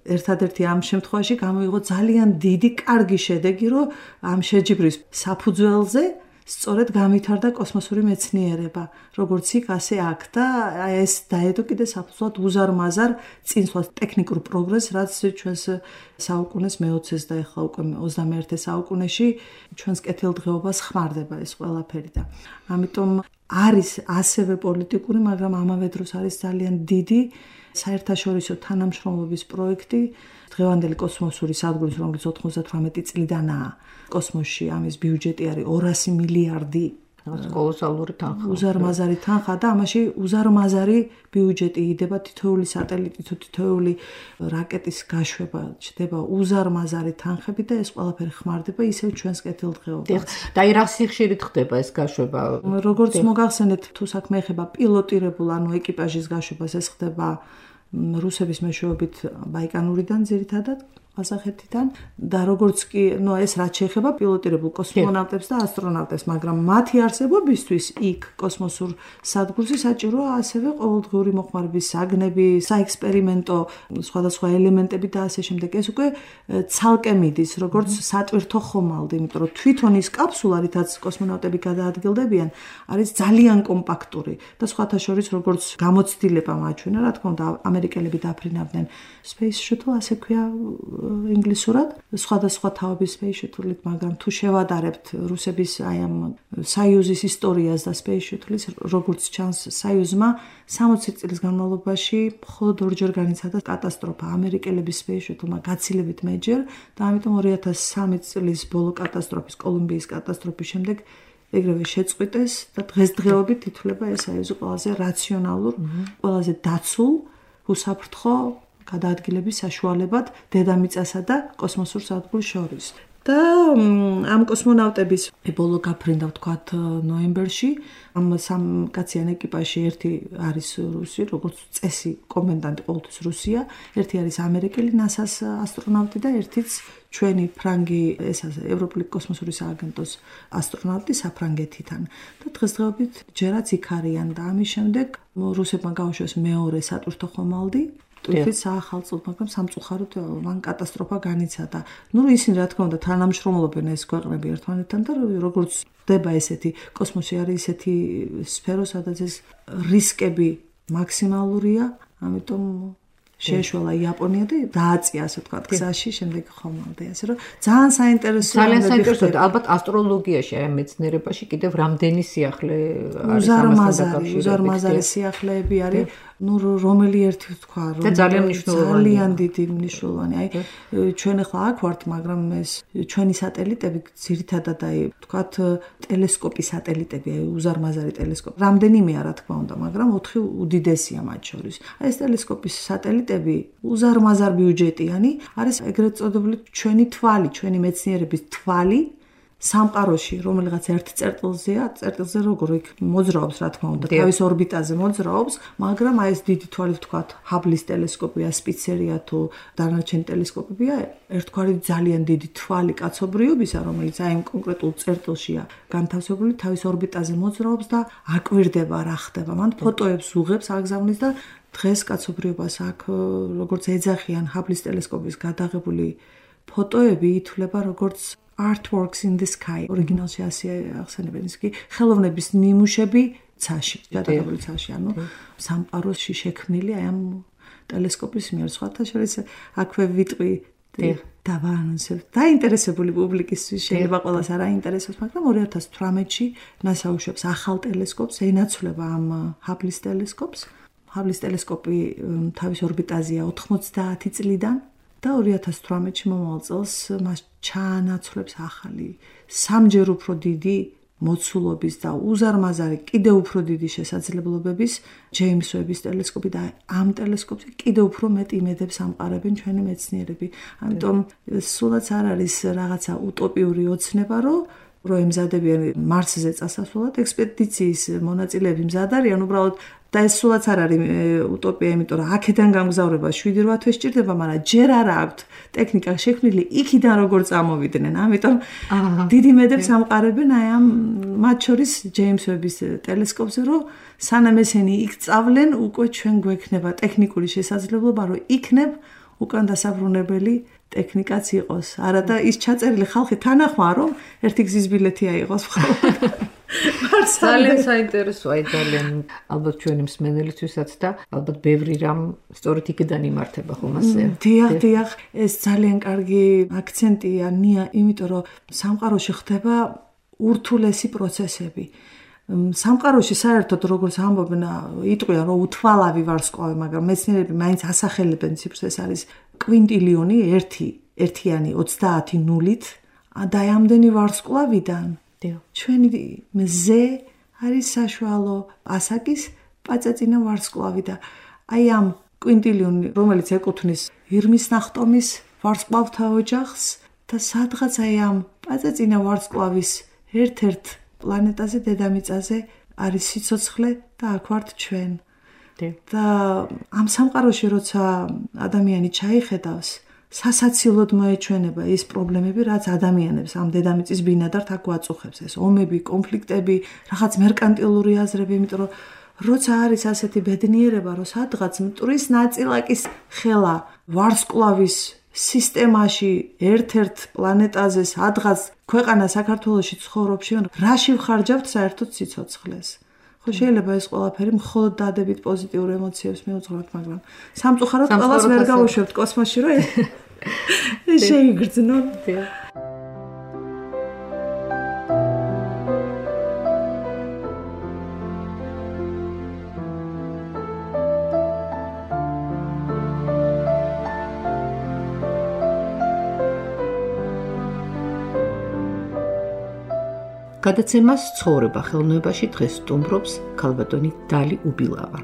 ერთადერთი ამ შემთხვევაში გამოიღო ძალიან დიდი კარგი შედეგი, რომ ამ შეჯიბრის საფუძველზე სწორედ გამithარდა კოსმოსური მეცნიერება, როგორც იქ ასე აქ და ეს დაედო კიდე საფუძვლად უზარმაზარ წინსვლას ტექნიკურ პროგრესს, რაც ჩვენს საუკუნეს მეოცეს და ახლა უკვე ოცდამეერთე საუკუნეში ჩვენს კეთილდღეობას ხმარდება ეს ყველაფერი და ამიტომ არის ასევე პოლიტიკური, მაგრამ ამავე დროს არის ძალიან დიდი საერთაშორისო თანამშრომლობის პროექტი დღევანდელი კოსმოსური სადგურის, რომელიც ოთხმოცდათვრამეტი წლიდანაა კოსმოსში, ამის ბიუჯეტი არის ორასი მილიარდი კოლოსალური თანხა. უზარმაზარი თანხა და ამაში უზარმაზარი ბიუჯეტი იდება თითოეული სატელიტი, თითოეული რაკეტის გაშვება, ჩდება უზარმაზარი თანხები და ეს ყველაფერი ხმარდება ისევ ჩვენს კეთილდღეობას. და აი რა სიხშირით ხდება ეს გაშვება? როგორც მოგახსენეთ, თუ საქმე ეხება პილოტირებულ, ანუ ეკიპაჟის გაშვებას, ეს ხდება რუსების მეშვეობით ბაიკანურიდან ძირითადად ყაზახეთიდან და როგორც კი, ნუ ეს რაც შეეხება პილოტირებულ კოსმონავტებს და ასტრონავტებს, მაგრამ მათი არსებობისთვის იქ კოსმოსურ სადგურში საჭიროა ასევე ყოველდღიური მოხმარების საგნები, საექსპერიმენტო სხვადასხვა ელემენტები და ასე შემდეგ. ეს უკვე ცალკე მიდის, როგორც სატვირთო ხომალდი, იმიტომ რომ თვითონ ის კაფსულა, რითაც კოსმონავტები გადაადგილდებიან, არის ძალიან კომპაქტური და სხვათა შორის როგორც გამოცდილება მაჩვენა, რა თქმა უნდა, ამერიკელები დაფრინავდნენ Space Shuttle, ასე ქვია ინგლისურად, სხვადასხვა თაობის Space Shuttle-ით, მაგრამ თუ შევადარებთ რუსების აი ამ საიუზის ისტორიას და Space Shuttle-ის, როგორც ჩანს, საიუზმა სამოცი წლის განმავლობაში მხოლოდ ორჯერ განიცადა კატასტროფა. ამერიკელების Space Shuttle-მა გაცილებით მეჯერ და ამიტომ ორი ათას სამი წლის ბოლო კატასტროფის, კოლუმბიის კატასტროფის შემდეგ ეგრევე შეწყვიტეს და დღესდღეობით ითვლება ეს საიუზი ყველაზე რაციონალურ, ყველაზე დაცულ უსაფრთხო გადაადგილების საშუალებად დედამიწასა და კოსმოსურ სადგურს შორის. და ამ კოსმონავტების ბოლო გაფრინდა ვთქვათ ნოემბერში, ამ სამ კაციან ეკიპაჟში ერთი არის რუსი, როგორც წესი კომენდანტი ყოველთვის რუსია, ერთი არის ამერიკელი ნასას ასტრონავტი და ერთიც ჩვენი ფრანგი, ეს ევროპული კოსმოსური სააგენტოს ასტრონავტი საფრანგეთიდან. და დღესდღეობით ჯერაც იქ არიან და ამის შემდეგ რუსებმა გაუშვეს მეორე სატვირთო ხომალდი. თვითონ საახალწლოდ, მაგრამ სამწუხაროდ მან კატასტროფა განიცადა. ნუ ისინი რა თქმა უნდა თანამშრომლობენ ეს ქვეყნები ერთმანეთთან და როგორც ხდება ესეთი კოსმოსი არის ესეთი სფერო, სადაც ეს რისკები მაქსიმალურია, ამიტომ შეეშველა იაპონია და დააწია ასე ვთქვათ გზაში შემდეგ ხომალდი, ასე რომ ძალიან საინტერესოა. ძალიან საინტერესოა. ალბათ ასტროლოგიაში, აი მეცნიერებაში კიდევ რამდენი სიახლე არის ამასთან დაკავშირებული. უზარმაზარი სიახლეები არის. ნუ რომელი ერთი ვთქვა, რომ ძალიან მნიშვნელოვანია. ძალიან დიდი მნიშვნელოვანი. აი ჩვენ ახლა აქ ვართ, მაგრამ ეს ჩვენი სატელიტები ძირითადად აი ვთქვათ ტელესკოპის სატელიტები, აი უზარმაზარი ტელესკოპი. რამდენიმეა რა თქმა უნდა, მაგრამ ოთხი უდიდესია მათ შორის. აი ეს ტელესკოპის სატელიტები უზარმაზარ ბიუჯეტიანი არის ეგრეთ წოდებული ჩვენი თვალი, ჩვენი მეცნიერების თვალი. სამყაროში, რომელიღაც ერთ წერტილზეა, წერტილზე როგორ იქ მოძრაობს, რა თქმა უნდა, თავის ორბიტაზე მოძრაობს, მაგრამ აი ეს დიდი თვალი ვთქვათ, ჰაბლის ტელესკოპია, სპიცერია თუ დანარჩენი ტელესკოპებია, ერთგვარი ძალიან დიდი თვალი კაცობრიობისა, რომელიც აი იმ კონკრეტულ წერტილშია განთავსებული, თავის ორბიტაზე მოძრაობს და აკვირდება რა ხდება. მან ფოტოებს უღებს აგზავნის და დღეს კაცობრიობას აქ როგორც ეძახიან ჰაბლის ტელესკოპის გადაღებული ფოტოები ითვლება როგორც Artworks in the Sky. ორიგინალში ასე ახსენებენ, ის კი ხელოვნების ნიმუშები ცაში, გადაღებული ცაში, ანუ სამყაროში შექმნილი აი ამ ტელესკოპის მიერ. სხვათა შორის აქვე ვიტყვი და ვაანონსებ. დაინტერესებული პუბლიკისთვის შეიძლება ყველას არ აინტერესებს, მაგრამ ორი ათას თვრამეტში NASA უშვებს ახალ ტელესკოპს, ენაცვლება ამ ჰაბლის ტელესკოპს. ჰაბლის ტელესკოპი თავის ორბიტაზეა ოთხმოცდაათი წლიდან. და ორი ათას თვრამეტში მომავალ წელს მას ჩაანაცვლებს ახალი სამჯერ უფრო დიდი მოცულობის და უზარმაზარი კიდევ უფრო დიდი შესაძლებლობების ჯეიმს ვების ტელესკოპი და ამ ტელესკოპზე კიდევ უფრო მეტ იმედებს ამყარებენ ჩვენი მეცნიერები. ამიტომ სულაც არ არის რაღაცა უტოპიური ოცნება, რომ რომ ემზადებიან მარსზე წასასვლელად, ექსპედიციის მონაწილეები მზად არიან, უბრალოდ და ეს სულაც არ არის უტოპია, იმიტომ რომ აქედან გამგზავრება შვიდი რვა თვე სჭირდება, მაგრამ ჯერ არა აქვთ ტექნიკა შექმნილი იქიდან როგორ წამოვიდნენ. ამიტომ დიდი იმედებს ამყარებენ აი ამ მათ შორის ჯეიმს ვების ტელესკოპზე, რომ სანამ ესენი იქ წავლენ, უკვე ჩვენ გვექნება ტექნიკური შესაძლებლობა, რომ იქნებ უკან დასაბრუნებელი ტექნიკაც იყოს. არა და ის ჩაწერილი ხალხი თანახმა რომ ერთი გზის ბილეთი აიღოს მხოლოდ. ძალიან საინტერესოა ძალიან ალბათ ჩვენი მსმენელისთვისაც და ალბათ ბევრი რამ სწორედ იქიდან იმართება ხომ ასე. დიახ, დიახ, ეს ძალიან კარგი აქცენტია ნია, იმიტომ რომ სამყაროში ხდება ურთულესი პროცესები. სამყაროში საერთოდ როგორც ამბობენ, იტყვიან რომ უთვალავი ვარსკვლავი, მაგრამ მეცნიერები მაინც ასახელებენ ციფრს, ეს არის კვინტილიონი ერთი, ერთიანი ოცდაათი ნულით და ამდენი ვარსკვლავიდან ჩვენი მზე არის საშუალო ასაკის პაწაწინა ვარსკვლავი და აი ამ კვინტილიონი, რომელიც ეკუთვნის ირმის ნახტომის ვარსკვლავთა ოჯახს და სადღაც აი ამ პაწაწინა ვარსკვლავის ერთ-ერთ პლანეტაზე, დედამიწაზე არის სიცოცხლე და აქ ვართ ჩვენ. და ამ სამყაროში როცა ადამიანი ჩაიხედავს, სასაცილოდ მოეჩვენება ის პრობლემები, რაც ადამიანებს ამ დედამიწის ბინადართ აქ უაწუხებს, ეს ომები, კონფლიქტები, რაღაც მერკანტილური აზრები, იმიტომ რომ როცა არის ასეთი ბედნიერება, რომ სადღაც მტვრის ნაწილაკის ხელა ვარსკვლავის სისტემაში ერთ-ერთ პლანეტაზე სადღაც ქვეყანა საქართველოში ცხოვრობს, რაში ვხარჯავთ საერთოდ სიცოცხლეს. ხო შეიძლება ეს ყველაფერი მხოლოდ დადებით პოზიტიურ ემოციებს მიუძღვრათ, მაგრამ სამწუხაროდ ყველას ვერ გავუშვებთ კოსმოსში, რომ ეს შეიგრძნონ. გადაცემას ცხოვრება ხელოვნებაში დღეს სტუმრობს ქალბატონი დალი უბილავა.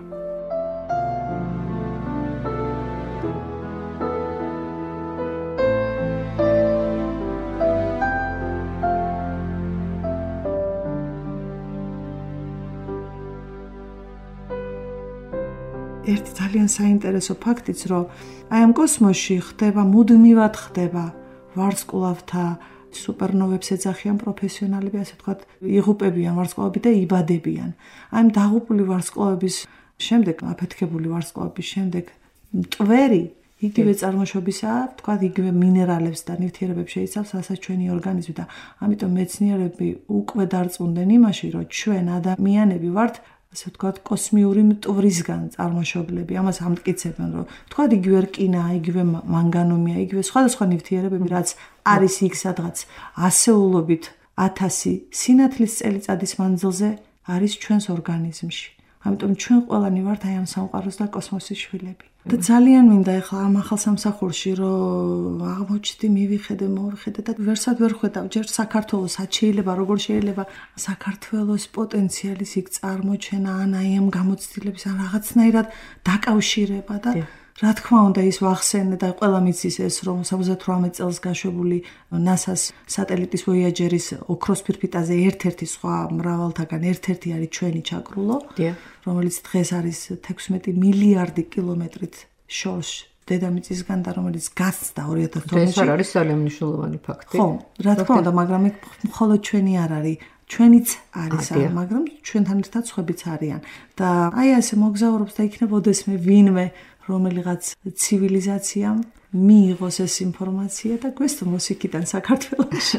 ერთი ძალიან საინტერესო ფაქტიც, რომ აი ამ კოსმოსში ხდება, მუდმივად ხდება ვარსკვლავთა სუპერნოვებს ეძახიან პროფესიონალები, ასე ვთქვათ, იღუპებიან ვარსკვლავები და იბადებიან. აი ამ დაღუპული ვარსკვლავების შემდეგ, აფეთქებული ვარსკვლავების შემდეგ მტვერი იგივე წარმოშობისაა, ვთქვათ, იგივე მინერალებს და ნივთიერებებს შეიცავს, რასაც ჩვენი ორგანიზმი და ამიტომ მეცნიერები უკვე დარწმუნდნენ იმაში, რომ ჩვენ ადამიანები ვართ ასე ვთქვათ, კოსმიური მტვრისგან წარმოშობილები. ამას ამტკიცებენ, რომ ვთქვათ, იგივე რკინა, იგივე მანგანუმია, იგივე სხვადასხვა ნივთიერებები, რაც არის იქ სადღაც ასეულობით ათასი სინათლის წელიწადის მანძილზე არის ჩვენს ორგანიზმში. ამიტომ ჩვენ ყველანი ვართ აი ამ სამყაროს და კოსმოსის შვილები. და ძალიან მინდა ახლა ამ ახალ სამსახურში, რომ აღმოჩნდი, მივიხედე, მოვიხედე და ვერსად ვერ ხვედავ, ჯერ საქართველოს ათ შეიძლება, როგორ შეიძლება საქართველოს პოტენციალის იქ წარმოჩენა, ან აი ამ გამოცდილების, ან რაღაცნაირად დაკავშირება და რა თქმა უნდა ის ვახსენე და ყველა მიცის ეს, რომ სამოცდათვრამეტ წელს გაშვებული ნასას სატელიტის ვოიაჯერის ოქროს ფირფიტაზე ერთ-ერთი სხვა მრავალთაგან ერთ-ერთი არის ჩვენი ჩაკრულო, რომელიც დღეს არის თექვსმეტი მილიარდი კილომეტრით შორს დედამიწისგან და რომელიც გასცდა ორი ათას თორმეტში. ეს არ არის ძალიან მნიშვნელოვანი ფაქტი. ხო, რა თქმა უნდა, მაგრამ იქ მხოლოდ ჩვენი არ არის, ჩვენიც არის, მაგრამ ჩვენთან ერთად სხვებიც არიან. და აი ასე მოგზაურობს და იქნება ოდესმე ვინმე რომელიღაც ცივილიზაციამ მიიღოს ეს ინფორმაცია და გვესტუმროს იქიდან საქართველოში.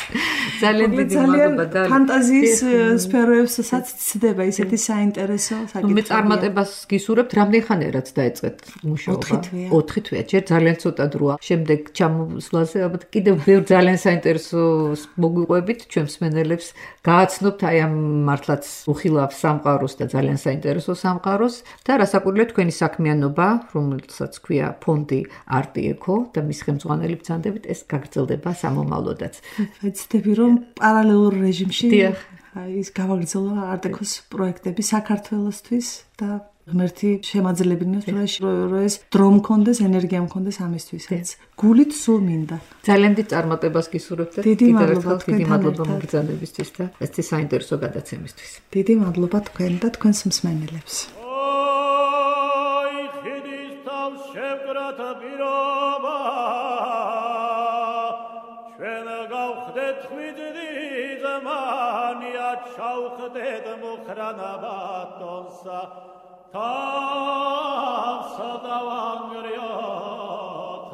ძალიან დიდი მადლობა და ფანტაზიის სფეროებსაც ცდება ისეთი საინტერესო საკითხი. მე წარმატებას გისურვებთ, რამდენი ხანია რაც დაეწყეთ მუშაობა? ოთხი თვეა. ჯერ ძალიან ცოტა დროა. შემდეგ ჩამოსვლაზე ალბათ კიდევ ბევრ ძალიან საინტერესო მოგვიყვებით ჩვენ მსმენელებს. გააცნობთ აი ამ მართლაც უხილავ სამყაროს და ძალიან საინტერესო სამყაროს და რასაკვირველია თქვენი საქმიანობა, რომელსაც ქვია ფონდი არტი ეკო და მის ხელმძღვანელი ბრძანდებით ეს გაგრძელდება სამომავლოდაც. ვეცდები რომ პარალელურ რეჟიმში ის გავაგრძელო არტ-ეკოს პროექტები საქართველოსთვის და ღმერთი შემაძლებინოს რომ ეს დრო მქონდეს, ენერგია მქონდეს ამისთვისაც. გულით სულ მინდა. ძალიან დიდ წარმატებას გისურვებთ და დიდი მადლობა დიდი მადლობა მოგბრძანებისთვის და ეს საინტერესო გადაცემისთვის. დიდი მადლობა თქვენ და თქვენს მსმენელებს. შევკრათა პირობა ჩვენ გავხდეთ ხვიძდი ზმანია ჩავხდეთ მუხრანა ბატონსა თავსა დავანგრიოთ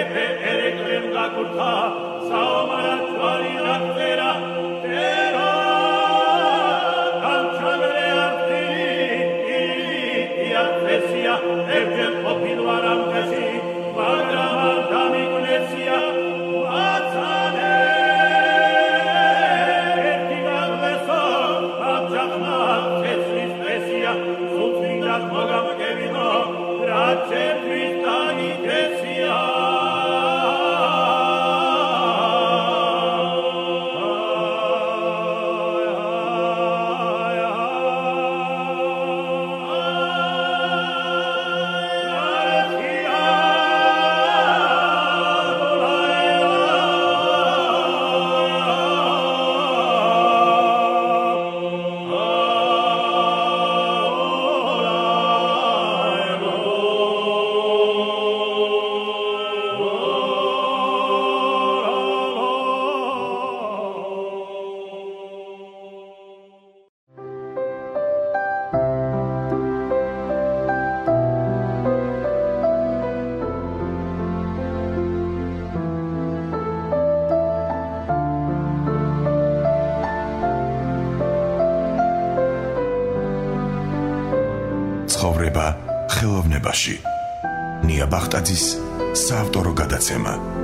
ცხოვრება ხელოვნებაში. ნია ბახტაძის საავტორო გადაცემა.